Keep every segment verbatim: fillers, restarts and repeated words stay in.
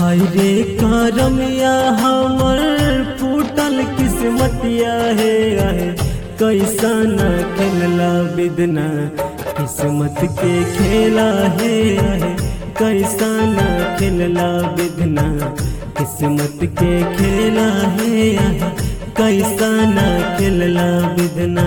हाय रे करमिया हमर फूटल किस्मतिया है आहे कैसा न खेलला बिदना किस्मत के खेला है आहे कैसा न खेलला बिदना किस्मत के खेला है आहे कैसा न खेलला बिदना।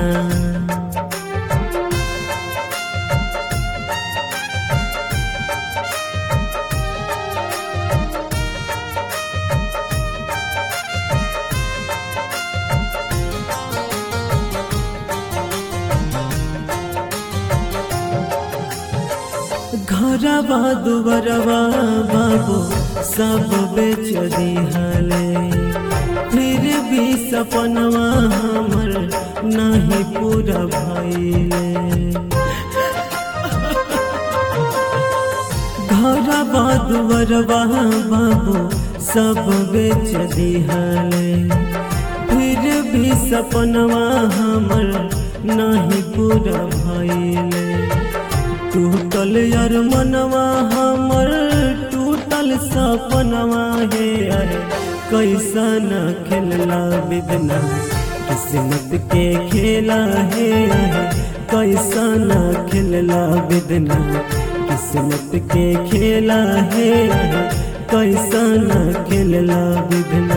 घरवा दुबरवा बाबू सब बेच दिहले फिर भी सपनवा हमर नहीं पूरा भइले। घरवा दुबरवा बाबू सब बेच दिहले फिर भी सपनवा हमर नहीं पूरा भइले। टूटल यार मनवा हमर टूटल सपनवा है अरे कैसा न खेलला बिदना किस्मत के खेला है अरे कैसा न खेलला बिदना किस्मत के खेला है अरे कैसा न खेलला बिदना।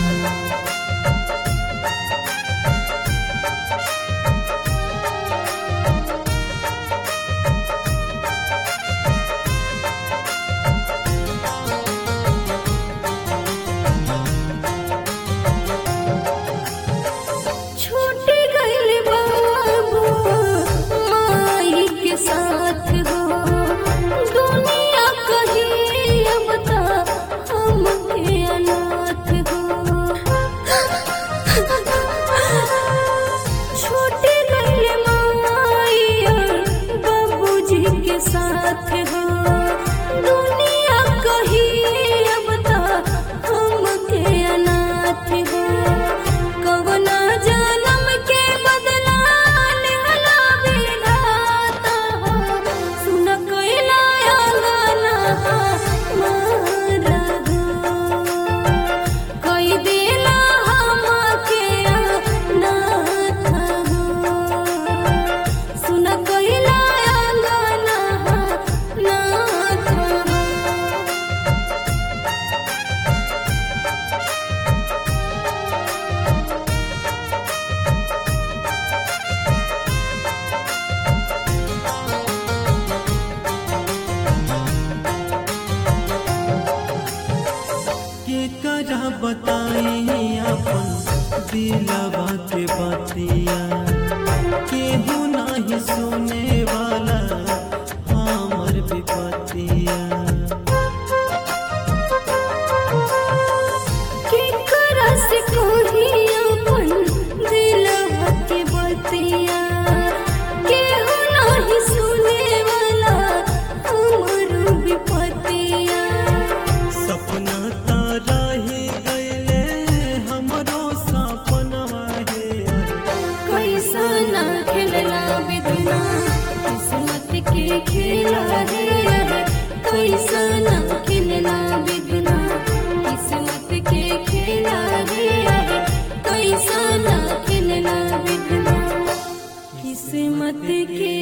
साथ हो दुनिया कही अब तो हमके अनाथ हो कवना जन्म के बदला लेहला विधाता हो सुन कैला अंगना मारा हो कई देला हमके अनाथ हो सुन कैला केकरा बताई अपन दिलवा के बतिया केहू नहीं सुने वाला हमर विपतिया। केकरा से कोही अपन दिलवा के बतिया केहू नहीं सुने वाला हमर विपतिया। सपना तारा ही गईले हमरो सपनवा है कैसा ना खेलना बिदना किस्मत के खेला है कैसा ना खेलना बिदना किस्मत के खेला है कैसा ना खेलना बिदना किस्मत के